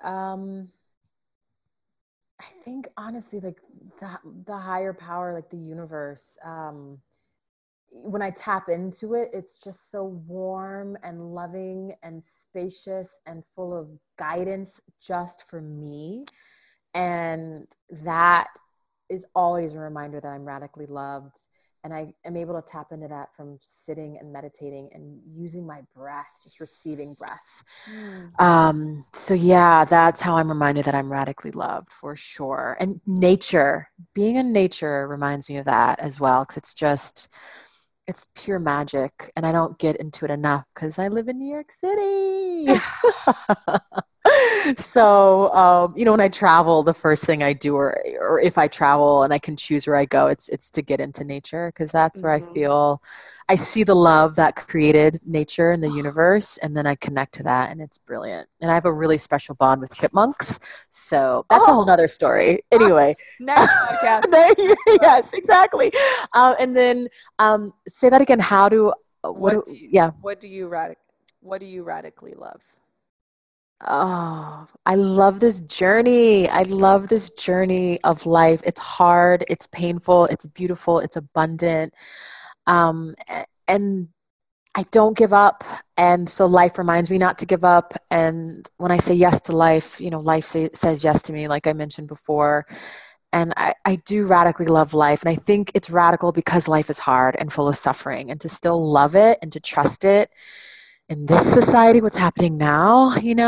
I think honestly, like the higher power, like the universe, when I tap into it, it's just so warm and loving and spacious and full of guidance just for me. And that is always a reminder that I'm radically loved. And I am able to tap into that from sitting and meditating and using my breath, just receiving breath. So yeah, that's how I'm reminded that I'm radically loved, for sure. And nature, being in nature reminds me of that as well. Because it's pure magic. And I don't get into it enough because I live in New York City. So, when I travel, the first thing I do, or if I travel and I can choose where I go, it's to get into nature, because that's where I see the love that created nature and the universe, and then I connect to that, and it's brilliant. And I have a really special bond with chipmunks, so that's a whole nother story. Anyway, next podcast. Yes, exactly. And then say that again. What do you radically love? Oh, I love this journey. I love this journey of life. It's hard, it's painful, it's beautiful, it's abundant. And I don't give up. And so life reminds me not to give up. And when I say yes to life, life says yes to me, like I mentioned before. And I do radically love life. And I think it's radical because life is hard and full of suffering, and to still love it and to trust it. In this society, what's happening now,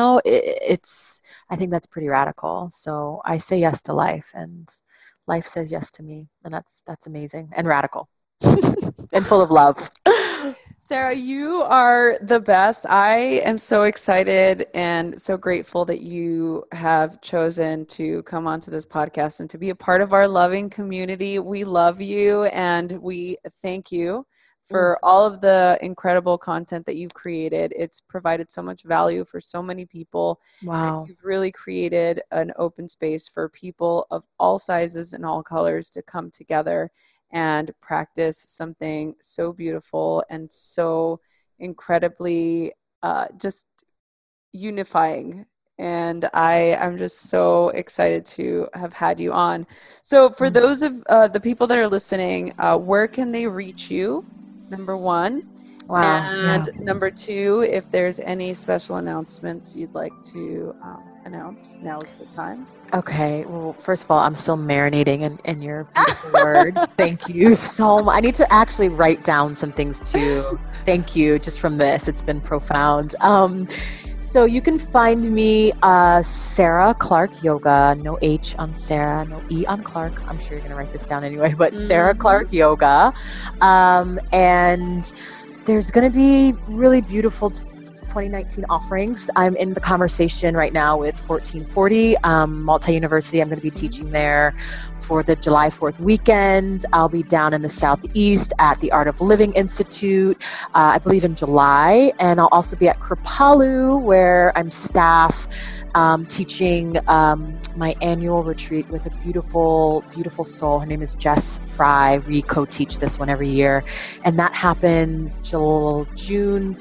I think that's pretty radical. So I say yes to life, and life says yes to me. And that's amazing and radical and full of love. Sarah, you are the best. I am so excited and so grateful that you have chosen to come onto this podcast and to be a part of our loving community. We love you and we thank you for all of the incredible content that you've created. It's provided so much value for so many people. Wow. You've really created an open space for people of all sizes and all colors to come together and practice something so beautiful and so incredibly just unifying. And I'm just so excited to have had you on. So for those of the people that are listening, where can they reach you? Number one. Wow. And number two, if there's any special announcements you'd like to announce, now's the time. Okay. Well, first of all, I'm still marinating in your beautiful words. Thank you so much. I need to actually write down some things too. Thank you just from this. It's been profound. So you can find me, Sarah Clark Yoga, no H on Sarah, no E on Clark. I'm sure you're going to write this down anyway, but Sarah Clark Yoga. And there's going to be really beautiful 2019 offerings. I'm in the conversation right now with 1440 Multi-University. I'm going to be teaching there for the July 4th weekend. I'll be down in the Southeast at the Art of Living Institute, I believe in July. And I'll also be at Kripalu, where I'm staff teaching my annual retreat with a beautiful, beautiful soul. Her name is Jess Fry. We co-teach this one every year. And that happens June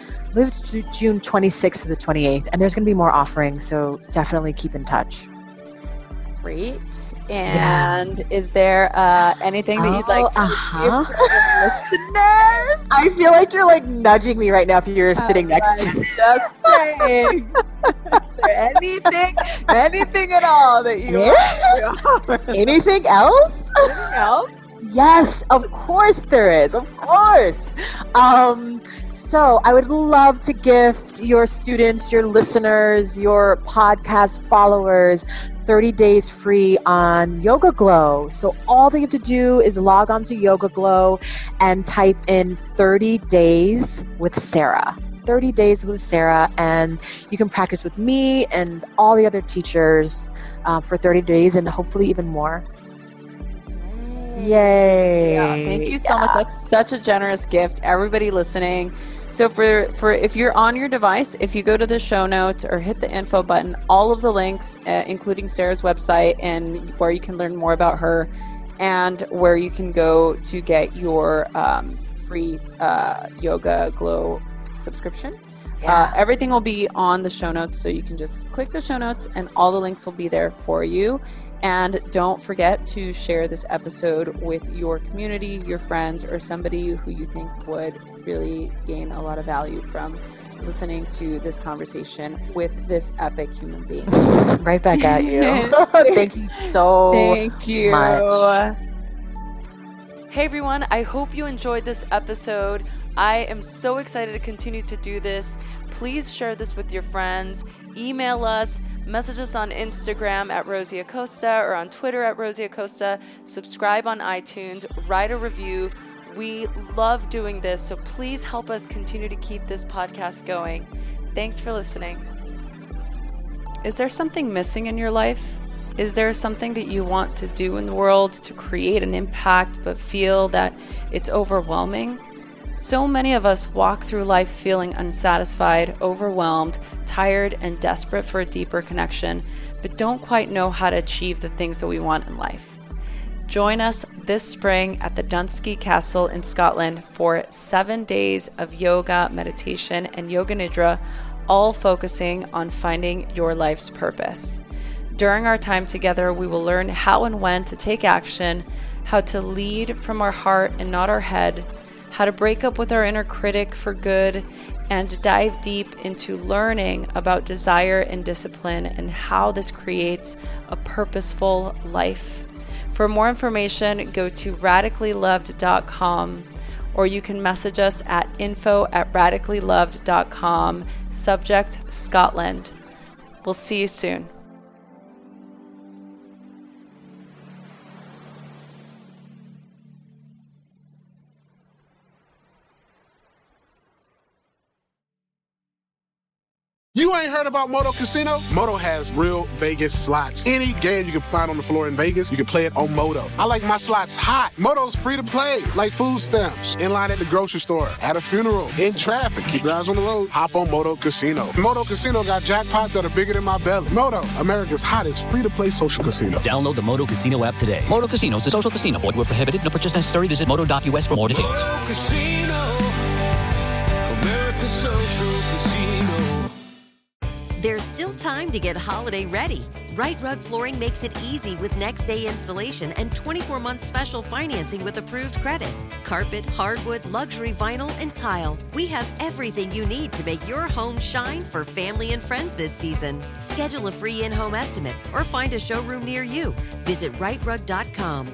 26th to the 28th. And there's going to be more offerings, so definitely keep in touch. Great. And is there anything that you'd like to give to our listeners? I feel like you're like nudging me right now if you're sitting next to me. Just saying. Is there anything at all that you want to offer? Anything else? Anything else? Yes, of course there is. Of course. So I would love to gift your students, your listeners, your podcast followers 30 days free on Yoga Glow. So all they have to do is log on to Yoga Glow and type in 30 days with Sarah. 30 days with Sarah, and you can practice with me and all the other teachers for 30 days and hopefully even more. Yay. Yeah, thank you so much. That's such a generous gift. Everybody listening. So for if you're on your device, if you go to the show notes or hit the info button, all of the links, including Sarah's website and where you can learn more about her and where you can go to get your free Yoga Glow subscription. Everything will be on the show notes, so you can just click the show notes and all the links will be there for you. And don't forget to share this episode with your community, your friends, or somebody who you think would really gain a lot of value from listening to this conversation with this epic human being. Right back at you. Thank you so much. Hey everyone, I hope you enjoyed this episode. I am so excited to continue to do this. Please share this with your friends. Email us, message us on Instagram at Rosie Acosta or on Twitter at Rosie Acosta. Subscribe on iTunes, write a review. We love doing this, so please help us continue to keep this podcast going. Thanks for listening. Is there something missing in your life? Is there something that you want to do in the world to create an impact but feel that it's overwhelming? So many of us walk through life feeling unsatisfied, overwhelmed, tired, and desperate for a deeper connection, but don't quite know how to achieve the things that we want in life. Join us this spring at the Dunsky Castle in Scotland for 7 days of yoga, meditation, and yoga nidra, all focusing on finding your life's purpose. During our time together, we will learn how and when to take action, how to lead from our heart and not our head, how to break up with our inner critic for good, and dive deep into learning about desire and discipline and how this creates a purposeful life. For more information, go to radicallyloved.com, or you can message us at info@radicallyloved.com, subject Scotland. We'll see you soon. You ain't heard about Moto Casino? Moto has real Vegas slots. Any game you can find on the floor in Vegas, you can play it on Moto. I like my slots hot. Moto's free to play, like food stamps, in line at the grocery store, at a funeral, in traffic. Keep your eyes on the road. Hop on Moto Casino. Moto Casino got jackpots that are bigger than my belly. Moto, America's hottest free-to-play social casino. Download the Moto Casino app today. Moto Casino is a social casino. Void where prohibited. No purchase necessary. Visit moto.us for more details. Moto Casino, America's social casino. There's still time to get holiday ready. Right Rug Flooring makes it easy with next day installation and 24-month special financing with approved credit. Carpet, hardwood, luxury vinyl, and tile. We have everything you need to make your home shine for family and friends this season. Schedule a free in-home estimate or find a showroom near you. Visit rightrug.com,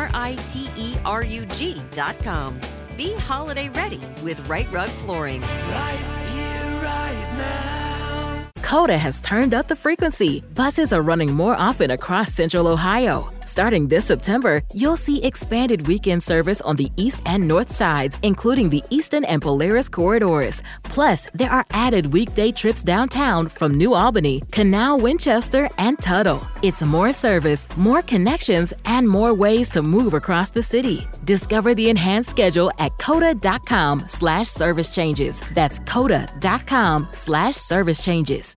RITERUG.com. Be holiday ready with Right Rug Flooring. Right here, right now. CODA has turned up the frequency. Buses are running more often across Central Ohio. Starting this September, you'll see expanded weekend service on the east and north sides, including the Eastern and Polaris corridors. Plus, there are added weekday trips downtown from New Albany, Canal, Winchester, and Tuttle. It's more service, more connections, and more ways to move across the city. Discover the enhanced schedule at CODA.com/service changes. That's CODA.com/service changes.